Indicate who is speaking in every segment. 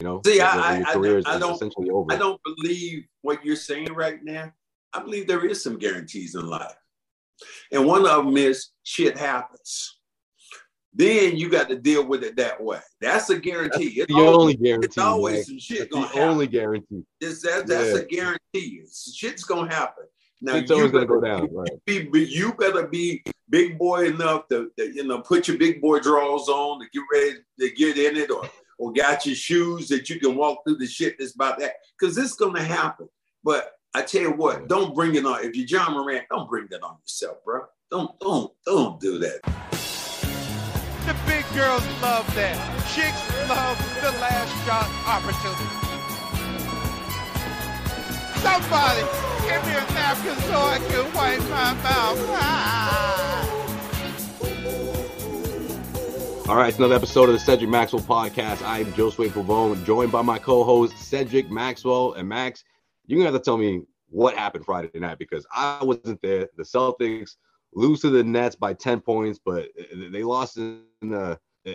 Speaker 1: See,
Speaker 2: when your career is essentially over.
Speaker 1: I don't believe what you're saying right now. I believe there is some guarantees in life. And one of them is shit happens. Then you got to deal with it that way. That's a guarantee.
Speaker 2: It's the only guarantee.
Speaker 1: It's always some shit going to happen.
Speaker 2: The only guarantee.
Speaker 1: That's a guarantee. Shit's going to happen. Now,
Speaker 2: it's always going to go down. Right.
Speaker 1: You better be big boy enough to put your big boy drawers on to get ready to get in it, or got your shoes that you can walk through the shit that's about that. Because it's going to happen. But I tell you what, don't bring it on. If you're John Morant, don't bring that on yourself, bro. Don't do that.
Speaker 3: The big girls love that. Chicks love the last shot opportunity. Somebody give me a napkin so I can wipe my mouth.
Speaker 2: All right, it's another episode of the Cedric Maxwell Podcast. I am Josue Pavone, joined by my co-host Cedric Maxwell. And Max, you're going to have to tell me what happened Friday night because I wasn't there. The Celtics lose to the Nets by 10 points, but they lost in a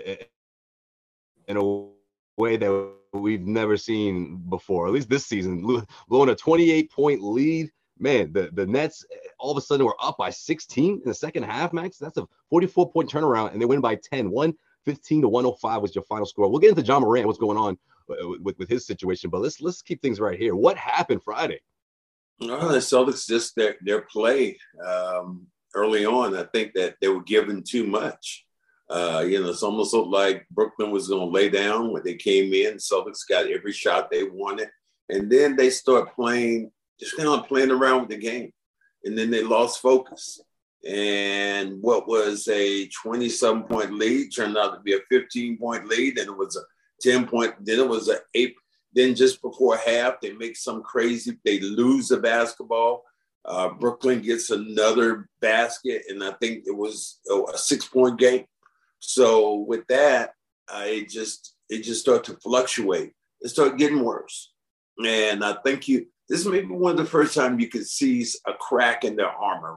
Speaker 2: way that we've never seen before, at least this season, blowing a 28-point lead. Man, the Nets all of a sudden were up by 16 in the second half, Max. That's a 44-point turnaround, and they win by 10. 115-105 was your final score. We'll get into John Morant, what's going on with his situation, but let's keep things right here. What happened Friday?
Speaker 1: The Celtics, just their play early on, I think that they were given too much. It's almost looked like Brooklyn was going to lay down when they came in. Celtics got every shot they wanted. And then they start playing around with the game. And then they lost focus. And what was a 27-point lead turned out to be a 15-point lead. And it was a 10-point, then it was an 8. Then just before half, they make they lose the basketball. Brooklyn gets another basket, and I think it was a 6-point game. So with that, it just started to fluctuate. It started getting worse. And I think this may be one of the first time you could see a crack in their armor,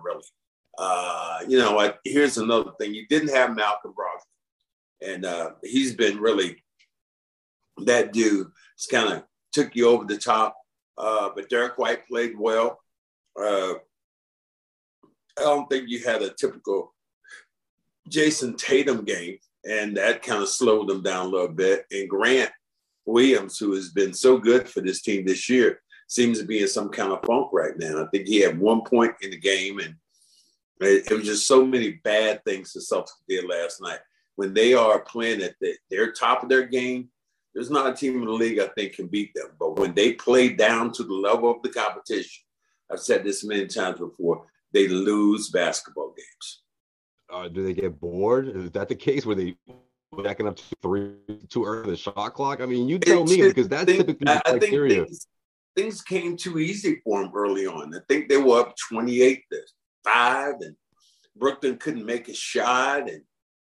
Speaker 1: really. Here's another thing. You didn't have Malcolm Brogdon. And he's been really that dude. It's kind of took you over the top. But Derek White played well. I don't think you had a typical Jason Tatum game, and that kind of slowed them down a little bit. And Grant Williams, who has been so good for this team this year, seems to be in some kind of funk right now. I think he had 1 point in the game, and it was just so many bad things the Celtics did last night. When they are playing at their top of their game, there's not a team in the league I think can beat them. But when they play down to the level of the competition, I've said this many times before, they lose basketball games.
Speaker 2: Do they get bored? Is that the case where they backing up 3 too early the shot clock? I mean, you tell me, because that's typically the criteria.
Speaker 1: I think things came too easy for them early on. I think they were up 28-5, and Brooklyn couldn't make a shot, and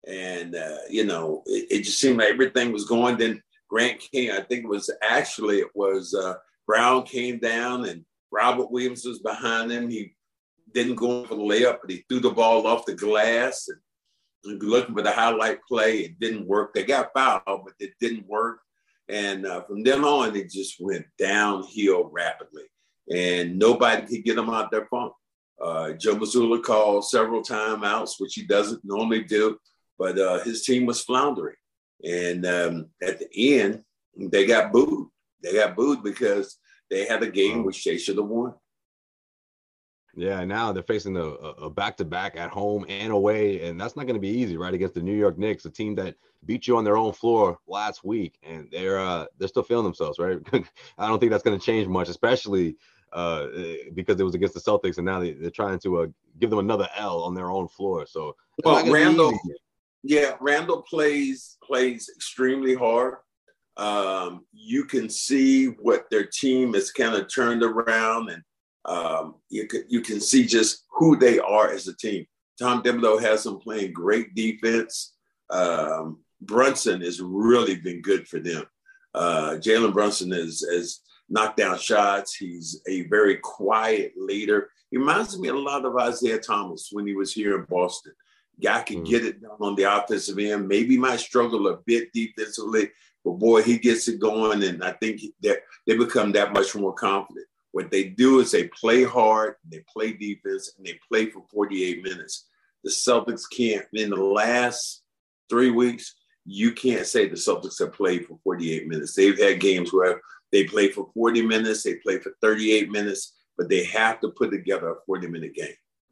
Speaker 1: it just seemed like everything was going. Then Grant came. I think it was Brown came down, and Robert Williams was behind him. He didn't go for the layup, but he threw the ball off the glass. And looking for the highlight play, it didn't work. They got fouled, but it didn't work. And from then on, it just went downhill rapidly. And nobody could get them out their funk. Joe Mazzulla called several timeouts, which he doesn't normally do, but his team was floundering. And at the end, they got booed. They got booed because they had a game which they should have won.
Speaker 2: Yeah, now they're facing a back-to-back at home and away, and that's not going to be easy, right, against the New York Knicks, a team that beat you on their own floor last week, and they're still feeling themselves, right? I don't think that's going to change much, especially because it was against the Celtics, and now they're trying to give them another L on their own floor. So,
Speaker 1: Randall plays extremely hard. You can see what their team has kind of turned around, and you can see just who they are as a team. Tom Thibodeau has them playing great defense. Brunson has really been good for them. Jalen Brunson has knocked down shots. He's a very quiet leader. He reminds me a lot of Isaiah Thomas when he was here in Boston. Guy can get it done on the offensive end. Maybe might struggle a bit defensively, But boy, he gets it going, and I think that they become that much more confident. What they do is they play hard, they play defense, and they play for 48 minutes. The Celtics can't, in the last 3 weeks, you can't say the Celtics have played for 48 minutes. They've had games where they play for 40 minutes, they play for 38 minutes, but they have to put together a 40-minute game.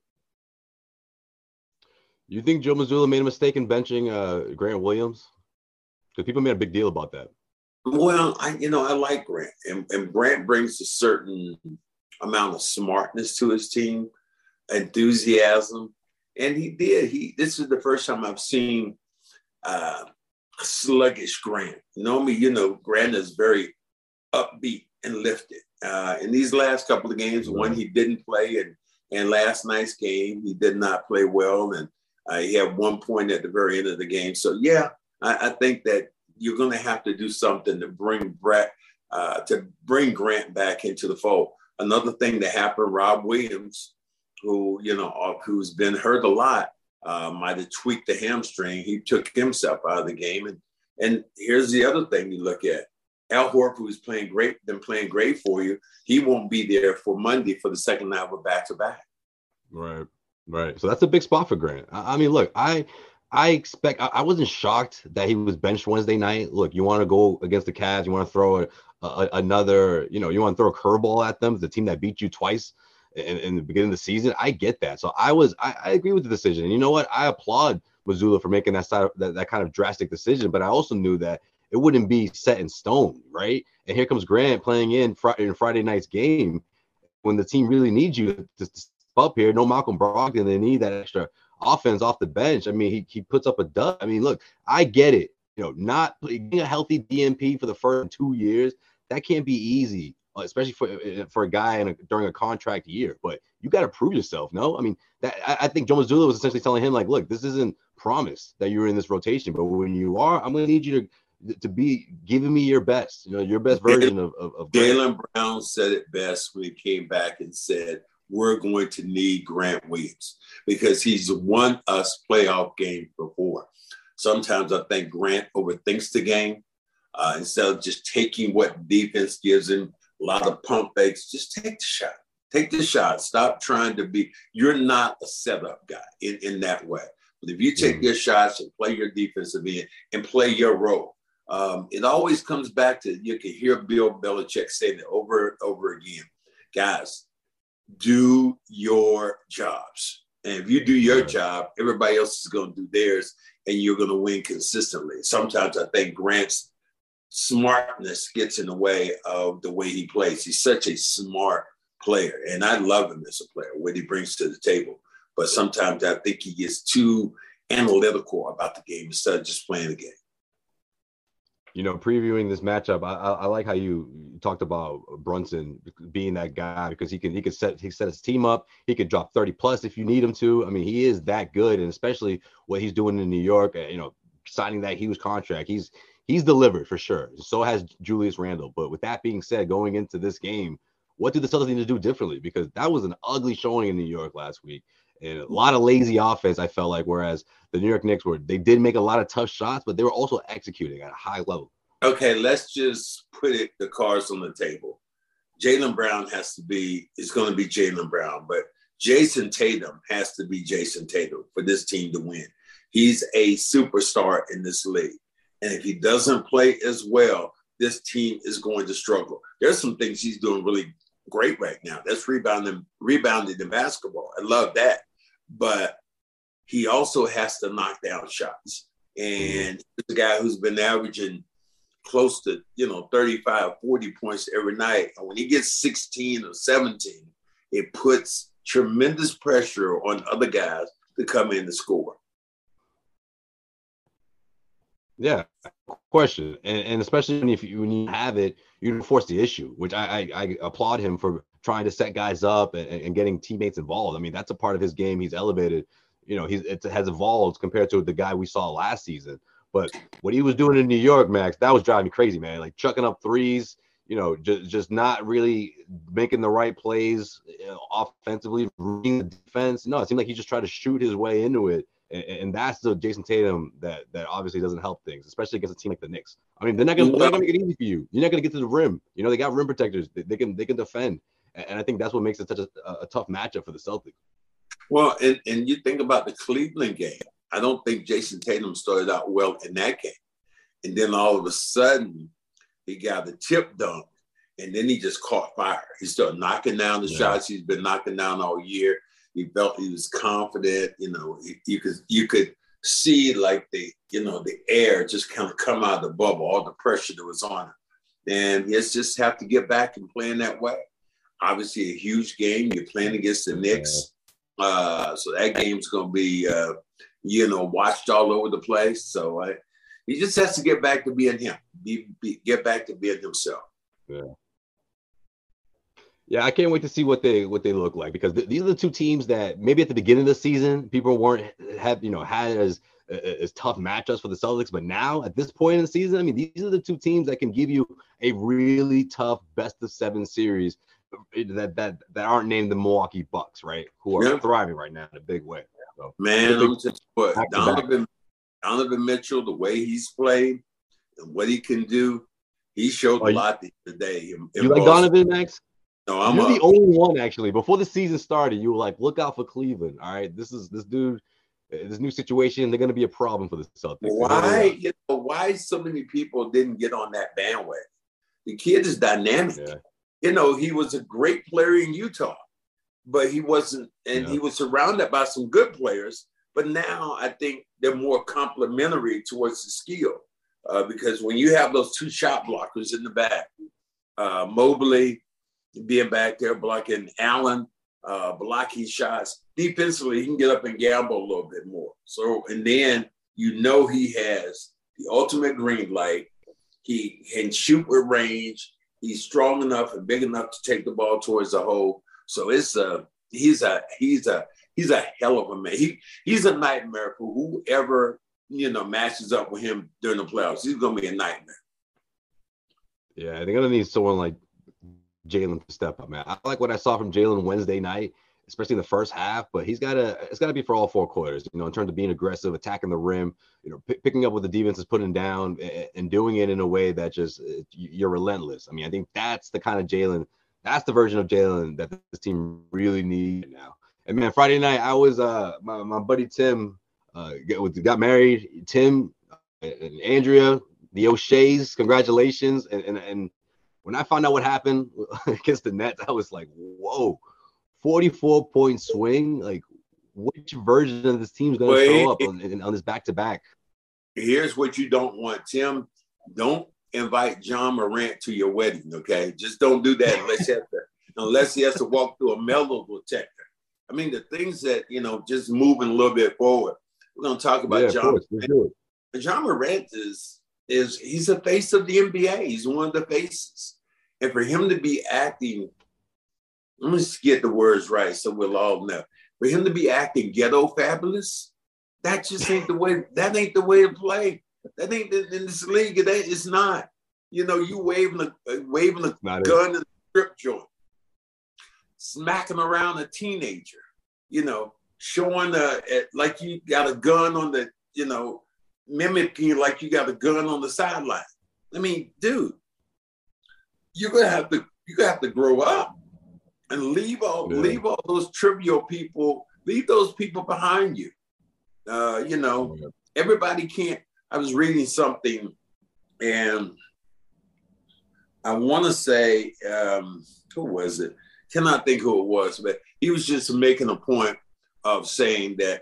Speaker 2: You think Joe Mazzulla made a mistake in benching Grant Williams? Because people made a big deal about that.
Speaker 1: Well, I like Grant, and Grant brings a certain amount of smartness to his team, enthusiasm, and he did. This is the first time I've seen sluggish Grant. Grant is very upbeat and lifted. In these last couple of games, one he didn't play, and last night's game he did not play well, and he had 1 point at the very end of the game. So yeah, I think that you're going to have to do something to bring Grant back into the fold. Another thing that happened, Rob Williams, who's been hurt a lot, might have tweaked the hamstring. He took himself out of the game. And here's the other thing you look at. Al Horford, who's been playing great for you, he won't be there for Monday for the second half of back-to-back.
Speaker 2: Right. So that's a big spot for Grant. I mean, look, I wasn't shocked that he was benched Wednesday night. Look, you want to go against the Cavs, you want to throw another, you want to throw a curveball at them, the team that beat you twice in the beginning of the season. I get that. So I agree with the decision. And you know what? I applaud Mazzulla for making that kind of drastic decision, but I also knew that it wouldn't be set in stone, right? And here comes Grant playing in Friday night's game when the team really needs you to step up here. No Malcolm Brogdon, they need that extra offense off the bench. I mean, he puts up a dud. I mean, look, I get it. Not getting a healthy DNP for the first 2 years, that can't be easy, especially for a guy during a contract year. But you got to prove yourself, no? I mean, I think Joe Mazzulla was essentially telling him, like, look, this isn't promised that you're in this rotation, but when you are, I'm going to need you to be giving me your best, your best version of
Speaker 1: Jaylen Brown said it best when he came back and said, we're going to need Grant Williams because he's won us playoff games before. Sometimes I think Grant overthinks the game instead of just taking what defense gives him, a lot of pump fakes. Just take the shot. Take the shot. Stop trying to be – you're not a setup guy in that way. But if you take your shots and play your defensive end and play your role, it always comes back to – you can hear Bill Belichick saying it over and over again. Guys, do your jobs. And if you do your job, everybody else is going to do theirs, and you're going to win consistently. Sometimes I think Grant's smartness gets in the way of the way he plays. He's such a smart player, and I love him as a player, what he brings to the table. But sometimes I think he gets too analytical about the game instead of just playing the game.
Speaker 2: Previewing this matchup, I like how you talked about Brunson being that guy because he can set his team up. He could drop 30 plus if you need him to. I mean, he is that good, and especially what he's doing in New York. Signing that huge contract, he's delivered for sure. So has Julius Randle. But with that being said, going into this game, what do the Celtics need to do differently? Because that was an ugly showing in New York last week. And a lot of lazy offense, I felt like, whereas the New York Knicks they did make a lot of tough shots, but they were also executing at a high level.
Speaker 1: Okay, let's just put the cards on the table. Jaylen Brown is going to be Jaylen Brown, but Jason Tatum has to be Jason Tatum for this team to win. He's a superstar in this league. And if he doesn't play as well, this team is going to struggle. There's some things he's doing really great right now. That's rebounding in basketball. I love that. But he also has to knock down shots. And he's a guy who's been averaging close to, 35, 40 points every night. And when he gets 16 or 17, it puts tremendous pressure on other guys to come in and score.
Speaker 2: Yeah, question. And especially when you have it, you force the issue, which I applaud him for trying to set guys up and getting teammates involved. I mean, that's a part of his game. He's elevated. It has evolved compared to the guy we saw last season. But what he was doing in New York, Max, that was driving me crazy, man. Like chucking up threes, just not really making the right plays offensively, reading the defense. No, it seemed like he just tried to shoot his way into it. And that's the Jason Tatum that obviously doesn't help things, especially against a team like the Knicks. I mean, they're not gonna make it easy for you. You're not gonna get to the rim. You know, they got rim protectors. They can defend, and I think that's what makes it such a tough matchup for the Celtics.
Speaker 1: Well, and you think about the Cleveland game. I don't think Jason Tatum started out well in that game, and then all of a sudden he got the tip dunk, and then he just caught fire. He started knocking down the shots he's been knocking down all year. He felt he was confident. You know, you could see like the air just kind of come out of the bubble, all the pressure that was on him. And it's just have to get back and playing that way. Obviously, a huge game. You're playing against the Knicks. So that game's going to be, watched all over the place. So he just has to get back to being him, get back to being himself.
Speaker 2: Yeah. Yeah, I can't wait to see what they look like, because these are the two teams that maybe at the beginning of the season people had as tough matchups for the Celtics, but now at this point in the season, I mean, these are the two teams that can give you a really tough best of 7 series that aren't named the Milwaukee Bucks, right? Who are thriving right now in a big way. So,
Speaker 1: man, I'm just what Donovan Mitchell, the way he's played and what he can do, he showed a lot today.
Speaker 2: You like Donovan, Max?
Speaker 1: No,
Speaker 2: you're the only one, actually. Before the season started, you were like, look out for Cleveland. All right, this dude, this new situation, they're going to be a problem for the Celtics.
Speaker 1: Why so many people didn't get on that bandwagon? The kid is dynamic. Yeah. He was a great player in Utah, but he wasn't, and he was surrounded by some good players. But now I think they're more complementary towards the skill, because when you have those two shot blockers in the back, Mobley being back there blocking Allen, blocking shots. Defensively, he can get up and gamble a little bit more. So, and then he has the ultimate green light. He can shoot with range. He's strong enough and big enough to take the ball towards the hole. So he's a hell of a man. He's a nightmare for whoever matches up with him during the playoffs. He's gonna be a nightmare.
Speaker 2: Yeah, they're gonna need someone like Jalen to step up, man. I like what I saw from Jalen Wednesday night, especially in the first half, but it's got to be for all 4 quarters, in terms of being aggressive, attacking the rim, picking up what the defense is putting down and doing it in a way that just you're relentless. I mean, I think that's the kind of Jalen, that's the version of Jalen that this team really needs now. And man, Friday night, I was my buddy Tim got married. Tim and Andrea, the O'Sheas, congratulations. And when I found out what happened against the Nets, I was like, whoa, 44-point swing. Like, which version of this team's going to show up on this back-to-back?
Speaker 1: Here's what you don't want, Tim. Don't invite John Morant to your wedding, okay? Just don't do that unless he has to walk through a metal detector. I mean, the things that, just moving a little bit forward. We're going to talk about John Morant. John Morant he's the face of the NBA. He's one of the faces. And for him to be acting, let me just get the words right so we'll all know. For him to be acting ghetto fabulous, that just ain't the way. That ain't the way to play. That ain't in this league. It's not. You waving a gun in a strip joint, smacking around a teenager. Showing like you got a gun on the. Mimicking like you got a gun on the sideline. I mean, dude, you're gonna have to grow up and leave all those trivial people, leave those people behind you. Everybody can't. I was reading something, and I want to say, who was it? Cannot think who it was, but he was just making a point of saying that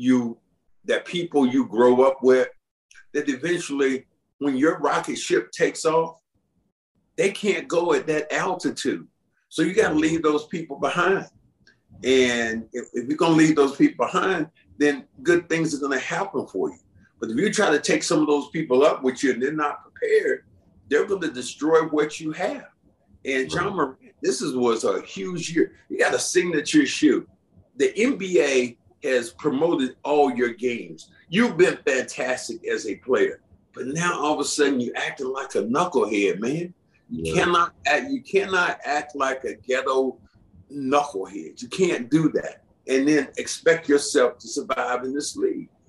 Speaker 1: people you grow up with, that eventually when your rocket ship takes off, they can't go at that altitude. So you got to leave those people behind. And if you're going to leave those people behind, then good things are going to happen for you. But if you try to take some of those people up with you and they're not prepared, they're going to destroy what you have. And John Morant, was a huge year. You got a signature shoe. The NBA has promoted all your games. You've been fantastic as a player, but now all of a sudden you're acting like a knucklehead, man. You cannot act like a ghetto knucklehead. You can't do that and then expect yourself to survive in this league.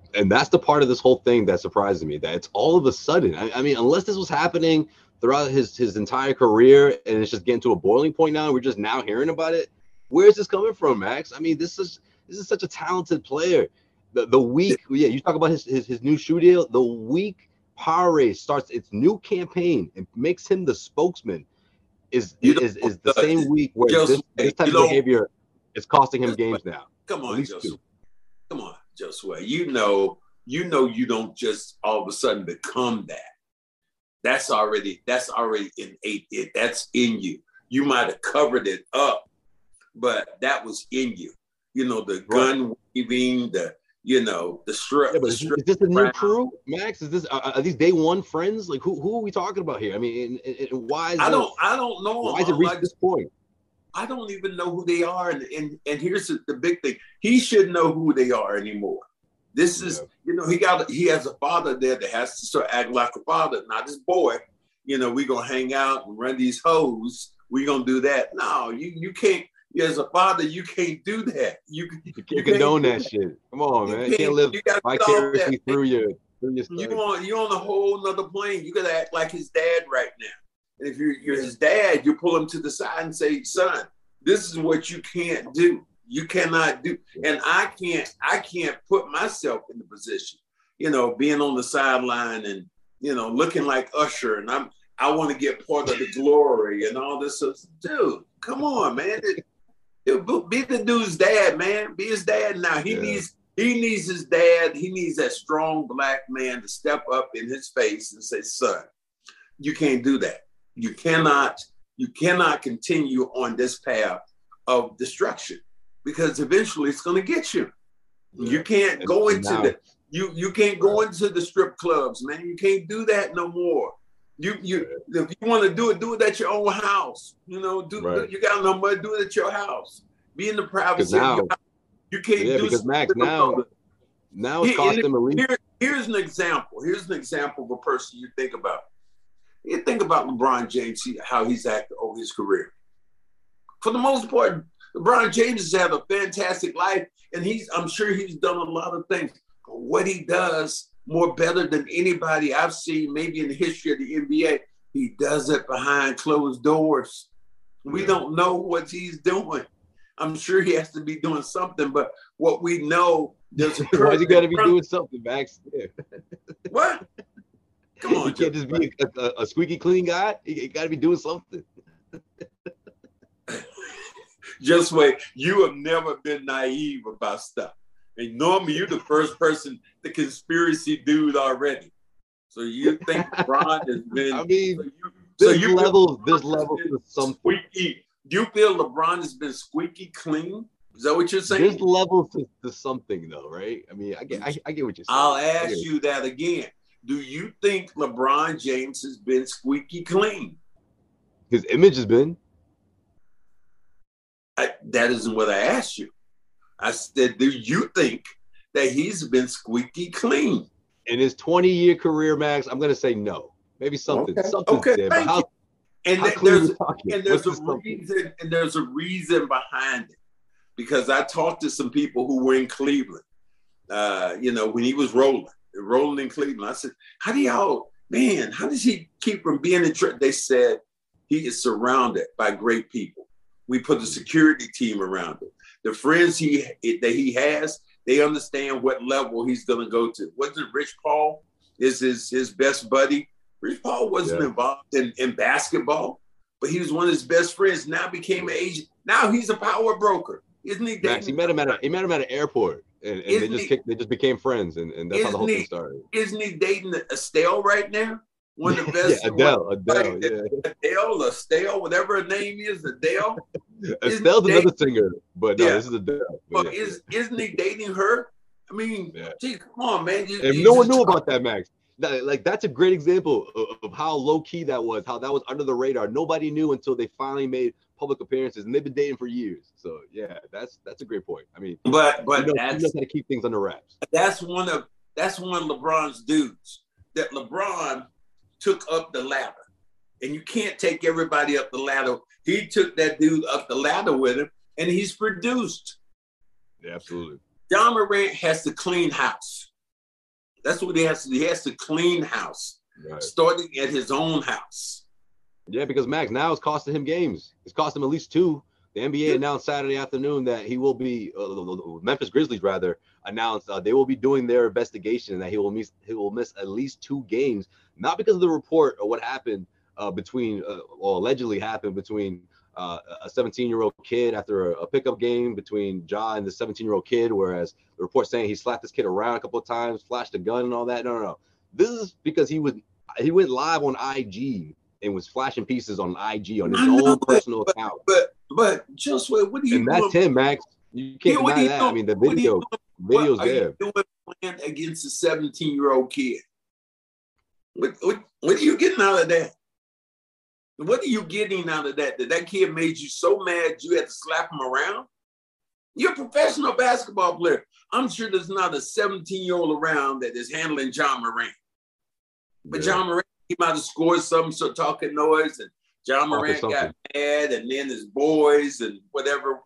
Speaker 2: And that's the part of this whole thing that surprises me, that it's all of a sudden. I mean, unless this was happening throughout his entire career and it's just getting to a boiling point now, and we're just now hearing about it. Where is this coming from, Max? I mean, this is such a talented player. The week, you talk about his new shoe deal. The week Powerade starts its new campaign and makes him the spokesman is the same week where this type of behavior is costing him games now.
Speaker 1: Come on, Josue. Come on, Josue. You know you don't just all of a sudden become that. That's already innate. That's in you. You might have covered it up, but that was in you. You know, the gun waving, the strip.
Speaker 2: Yeah, but is this a new crew, Max? Is this are these day one friends? Like who are we talking about here? I mean, and why is
Speaker 1: I don't know.
Speaker 2: Why is it reached this point?
Speaker 1: I don't even know who they are, and here's the big thing: he shouldn't know who they are anymore. This is, he has a father there that has to start acting like a father, not his boy. We gonna hang out and run these hoes. We gonna do that. No, you can't. As a father, you can't do that. You
Speaker 2: can't condone that shit. Come on, man. You can't live vicariously through your stuff.
Speaker 1: You're on a whole nother plane. You gotta act like his dad right now. And if you're his dad, you pull him to the side and say, son, this is what you can't do. You cannot do. And I can't put myself in the position, being on the sideline and, looking like Usher, and I want to get part of the glory and all this stuff. Dude, come on, man. Be the dude's dad, man. Be his dad now. He needs his dad. He needs that strong black man to step up in his face and say, son, you can't do that. You cannot continue on this path of destruction, because eventually it's going to get you. Yeah. You can't go into you can't go into the strip clubs, man. You can't do that no more. If you want to do it at your own house. You got no money, do it at your house. Be in the privacy of your house. You can't do
Speaker 2: because Max now it's costing him a lead.
Speaker 1: Here's an example. Here's an example of a person you think about. You think about LeBron James, how he's acted over his career. For the most part, LeBron James has had a fantastic life, and I'm sure he's done a lot of things. But what he does more better than anybody I've seen, maybe in the history of the NBA, he does it behind closed doors. We don't know what he's doing. I'm sure he has to be doing something, but what we know, there's a
Speaker 2: why's he got to be doing something, Max? Yeah.
Speaker 1: What? Come on,
Speaker 2: you can't just be a squeaky clean guy. You got to be doing something.
Speaker 1: Just wait. You have never been naive about stuff. And normally you're the first person, the conspiracy dude already. So you think LeBron has been...
Speaker 2: I mean, there's levels to something.
Speaker 1: Squeaky. Do you feel LeBron has been squeaky clean? Is that what you're saying?
Speaker 2: There's levels to something, though, right? I mean, I get what you're saying.
Speaker 1: I'll ask you that again. Do you think LeBron James has been squeaky clean?
Speaker 2: His image has been.
Speaker 1: That isn't what I asked you. I said, do you think that he's been squeaky clean?
Speaker 2: In his 20-year career, Max, I'm going to say no. Maybe something.
Speaker 1: Okay.
Speaker 2: Something's there. But how
Speaker 1: there's a reason behind it. Because I talked to some people who were in Cleveland, when he was rolling in Cleveland. I said, how does he keep from being in trouble? They said he is surrounded by great people. We put a security team around him. The friends that he has, they understand what level he's going to go to. Wasn't Rich Paul is his best buddy? Rich Paul wasn't involved in basketball, but he was one of his best friends. Now became an agent. Now he's a power broker. Isn't he?
Speaker 2: Max, he met him at an airport, and they just became friends, and that's how the whole thing started.
Speaker 1: Isn't he dating Estelle right now? One of the best. Estelle, whatever her name is, Adele.
Speaker 2: Estelle's another singer, but no, this is Adele.
Speaker 1: But isn't he dating her? I mean, gee, come on, man.
Speaker 2: And no one knew about that, Max. That's a great example of how low key that was, how that was under the radar. Nobody knew until they finally made public appearances, and they've been dating for years. So yeah, that's a great point. I mean,
Speaker 1: but
Speaker 2: he knows how to keep things under wraps.
Speaker 1: That's one of LeBron's dudes. That LeBron took up the ladder, and you can't take everybody up the ladder. He took that dude up the ladder with him, and he's produced.
Speaker 2: Yeah, absolutely.
Speaker 1: John Morant has to clean house. That's what he has to do. He has to clean house,
Speaker 2: Right.
Speaker 1: starting at his own house.
Speaker 2: Yeah, because Max, now it's costing him games. It's cost him at least 2. The NBA announced Saturday afternoon that he will be Memphis Grizzlies rather announced they will be doing their investigation and that he will miss at least 2 games, not because of the report or what happened between or allegedly happened between a 17-year-old kid after a pickup game between Ja and the 17-year-old kid, whereas the report saying he slapped this kid around a couple of times, flashed a gun and all that. No. This is because he went live on IG and was flashing pieces on IG on his own personal account.
Speaker 1: But just what are you
Speaker 2: and that's
Speaker 1: doing?
Speaker 2: Him, Max. You can't deny that. I mean, the video's there.
Speaker 1: What are you doing playing against a 17-year-old kid? What are you getting out of that? What are you getting out of that? That kid made you so mad you had to slap him around? You're a professional basketball player. I'm sure there's not a 17-year-old around that is handling Ja Morant. But Ja Morant, he might have scored some sort of talking noise, and Ja Morant got mad, and then his boys and whatever.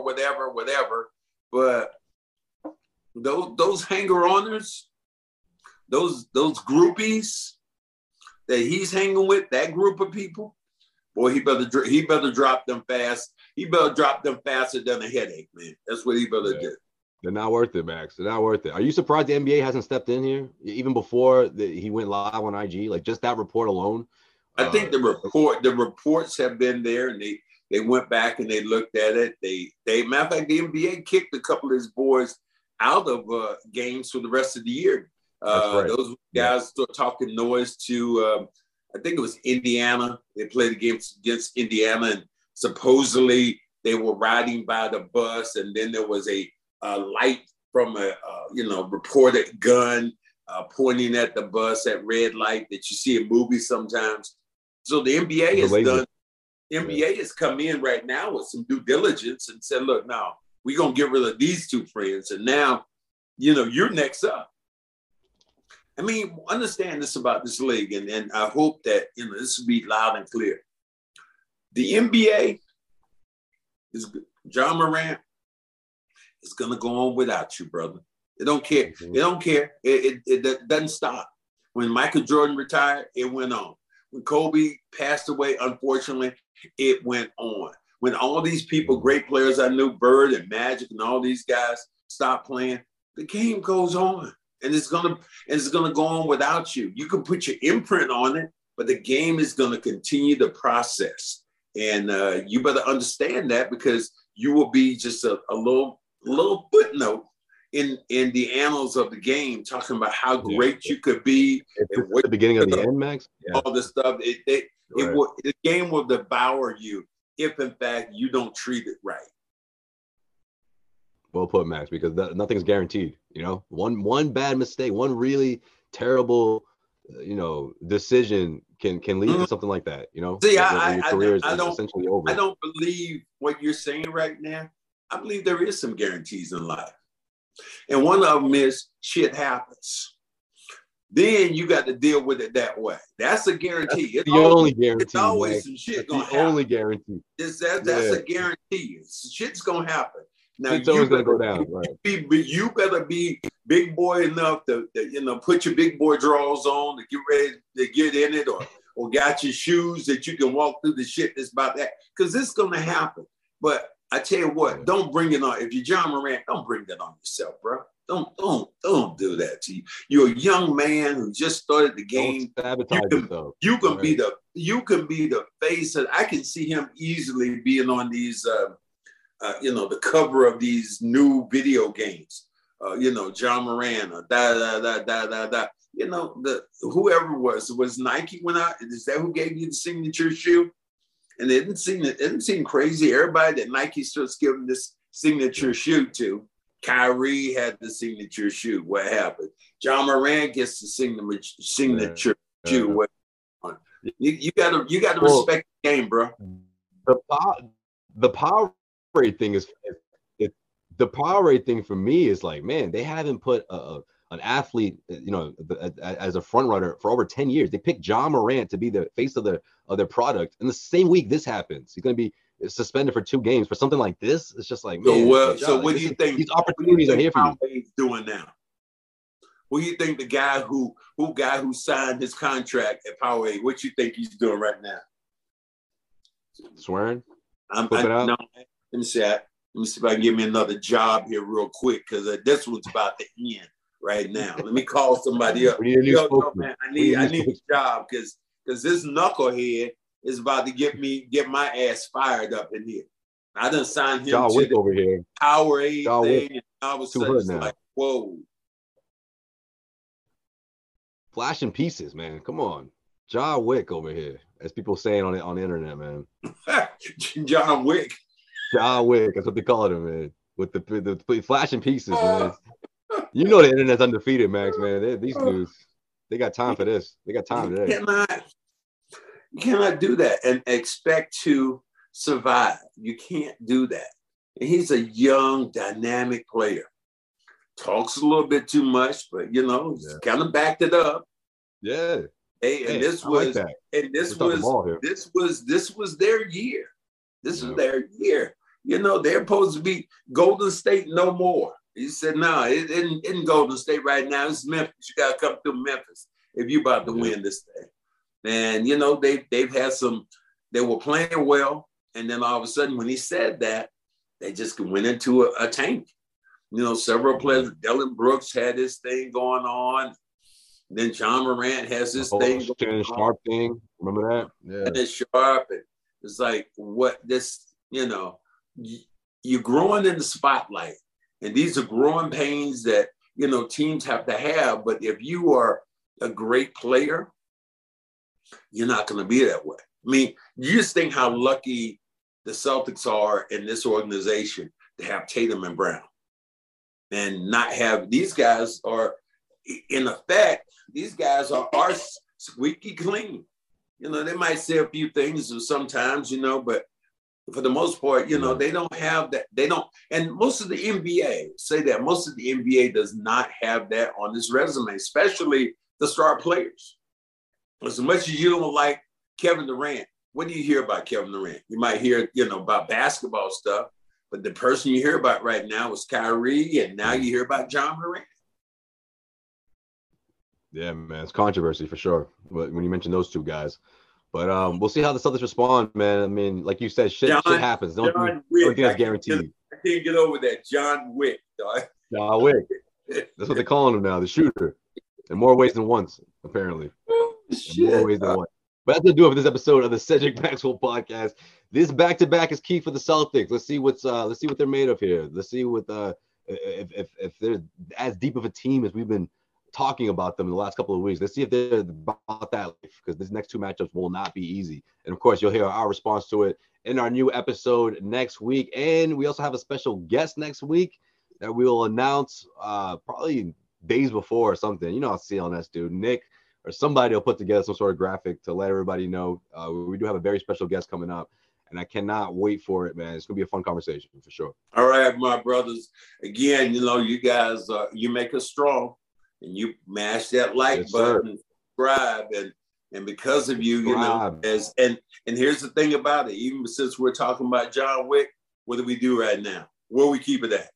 Speaker 1: But those hanger-oners, those groupies that he's hanging with, that group of people, boy, he better drop them fast. He better drop them faster than a headache, man. That's what he better do.
Speaker 2: They're not worth it, Max. They're not worth it. Are you surprised the NBA hasn't stepped in here even before he went live on IG? Like just that report alone.
Speaker 1: I think the reports have been there, and they went back and they looked at it. They matter of fact, the NBA kicked a couple of his boys out of games for the rest of the year. Right. Those guys started talking noise to, I think it was Indiana. They played against Indiana, and supposedly they were riding by the bus, and then there was a light from a reported gun pointing at the bus, at red light that you see in movies sometimes. So the NBA has done. The NBA has come in right now with some due diligence and said, "Look, now we're gonna get rid of these 2 friends, and now, you're next up." I mean, understand this about this league, and I hope that this will be loud and clear. The NBA is Ja Morant is gonna go on without you, brother. They don't care. Mm-hmm. They don't care. It doesn't stop. When Michael Jordan retired, it went on. When Kobe passed away, unfortunately, it went on. When all these people, great players I knew, Bird and Magic and all these guys stopped playing, the game goes on. And it's gonna go on without you. You can put your imprint on it, but the game is gonna continue the process. And you better understand that, because you will be just a little footnote in the annals of the game, talking about how great you could be.
Speaker 2: And what the beginning of the end, Max.
Speaker 1: All this stuff. The game will devour you if, in fact, you don't treat it right.
Speaker 2: Well put, Max, because nothing's guaranteed. One bad mistake, one really terrible, decision can lead to something like that.
Speaker 1: See,
Speaker 2: your career is essentially over.
Speaker 1: I don't believe what you're saying right now. I believe there is some guarantees in life, and one of them is shit happens. Then you got to deal with it that way. That's a guarantee.
Speaker 2: That's the only guarantee. It's
Speaker 1: always
Speaker 2: Mike.
Speaker 1: some shit
Speaker 2: going to happen. Only guarantee.
Speaker 1: That's a guarantee. Shit's going to happen. Now,
Speaker 2: it's always going to go down. Right.
Speaker 1: You better be big boy enough to put your big boy drawers on to get ready to get in it, or got your shoes that you can walk through the shit that's about that. Because it's going to happen. But I tell you what, don't bring it on. If you're Ja Morant, don't bring that on yourself, bro. Don't do that to you. You're a young man who just started the game. You can be the face of. I can see him easily being on these, the cover of these new video games. Ja Morant, whoever was Nike when is that who gave you the signature shoe? And it didn't seem crazy. Everybody that Nike starts giving this signature shoe to. Kyrie had the signature shoe. What happened? Ja Morant gets the signature shoe. What? You gotta respect the game, bro.
Speaker 2: The power rate thing the power rate thing for me is like, man, they haven't put an athlete, as a front runner for over 10 years. They picked Ja Morant to be the face of their product, and the same week this happens, he's going to be suspended for 2 games for something like this. It's just like, man.
Speaker 1: So what do you think?
Speaker 2: These opportunities are here for you.
Speaker 1: He's doing now. What do you think the guy who signed his contract at Powerade, what you think he's doing right now?
Speaker 2: Swearing?
Speaker 1: No, let me see if I can give me another job here real quick, because this one's about to end right now. Let me call somebody up. Man, I need a job, because this knucklehead is about to get my ass fired up in here. I done signed him
Speaker 2: John Wick over here.
Speaker 1: Powerade thing, and all of a sudden it's like, whoa.
Speaker 2: Flashing pieces, man. Come on. John Wick over here, as people saying on the internet, man.
Speaker 1: John Wick.
Speaker 2: John Wick, that's what they call him, man. With the flashing pieces, man. You know the internet's undefeated, Max, man. These dudes, they got time for this. They got time today.
Speaker 1: You cannot do that and expect to survive. You can't do that. And he's a young, dynamic player. Talks a little bit too much, but kind of backed it up.
Speaker 2: Yeah.
Speaker 1: This was their year. This was their year. They're supposed to be Golden State no more. He said, no, it isn't Golden State right now. It's Memphis. You got to come through Memphis if you're about to win this thing. And, they've had they were playing well. And then all of a sudden, when he said that, they just went into a tank. Several players, Dylan Brooks had his thing going on. Then John Morant has this thing going on.
Speaker 2: Sharp thing. Remember that? Yeah.
Speaker 1: And it's Sharp. And it's like, what this, you're growing in the spotlight. And these are growing pains that, teams have to have. But if you are a great player, you're not going to be that way. I mean, you just think how lucky the Celtics are in this organization to have Tatum and Brown and not have these guys are, in effect, these guys are squeaky clean. They might say a few things sometimes, but for the most part, they don't have that. They don't. And most of the NBA say that most of the NBA does not have that on this resume, especially the star players. As much as you don't like Kevin Durant, what do you hear about Kevin Durant? You might hear, about basketball stuff, but the person you hear about right now is Kyrie, and now you hear about John Morant.
Speaker 2: Yeah, man, it's controversy for sure. But when you mention those two guys, but we'll see how the Celtics respond, man. I mean, like you said, shit happens. Don't think that's guaranteed.
Speaker 1: I can't get over that, John Wick, dog.
Speaker 2: John Wick. That's what they're calling him now, the shooter. In more ways than once, apparently. More ways than one. But that's gonna do it for this episode of the Cedric Maxwell podcast. This back-to-back is key for the Celtics. Let's see what they're made of here. Let's see what if they're as deep of a team as we've been talking about them in the last couple of weeks. Let's see if they're about that life, because these next two matchups will not be easy. And of course, you'll hear our response to it in our new episode next week. And we also have a special guest next week that we will announce probably days before or something. You know how CLNS do. Nick or somebody will put together some sort of graphic to let everybody know. We do have a very special guest coming up, and I cannot wait for it, man. It's going to be a fun conversation for sure.
Speaker 1: All right, my brothers. Again, you guys, you make us strong, and you mash that like button, subscribe, and because of you, and here's the thing about it. Even since we're talking about John Wick, what do we do right now? Where we keep it at?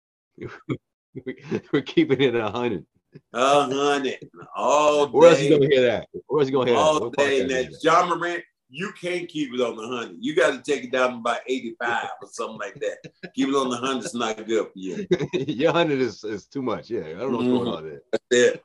Speaker 2: We're keeping it 100.
Speaker 1: 100 all day.
Speaker 2: Where else you gonna hear that? Where else you gonna hear
Speaker 1: all
Speaker 2: that?
Speaker 1: Day. And that John Morant, you can't keep it on the 100. You got to take it down to about 85 or something like that. Keep it on the 100 is not good for you.
Speaker 2: Your 100 is too much. Yeah, I don't know what's going on there.
Speaker 1: That's it.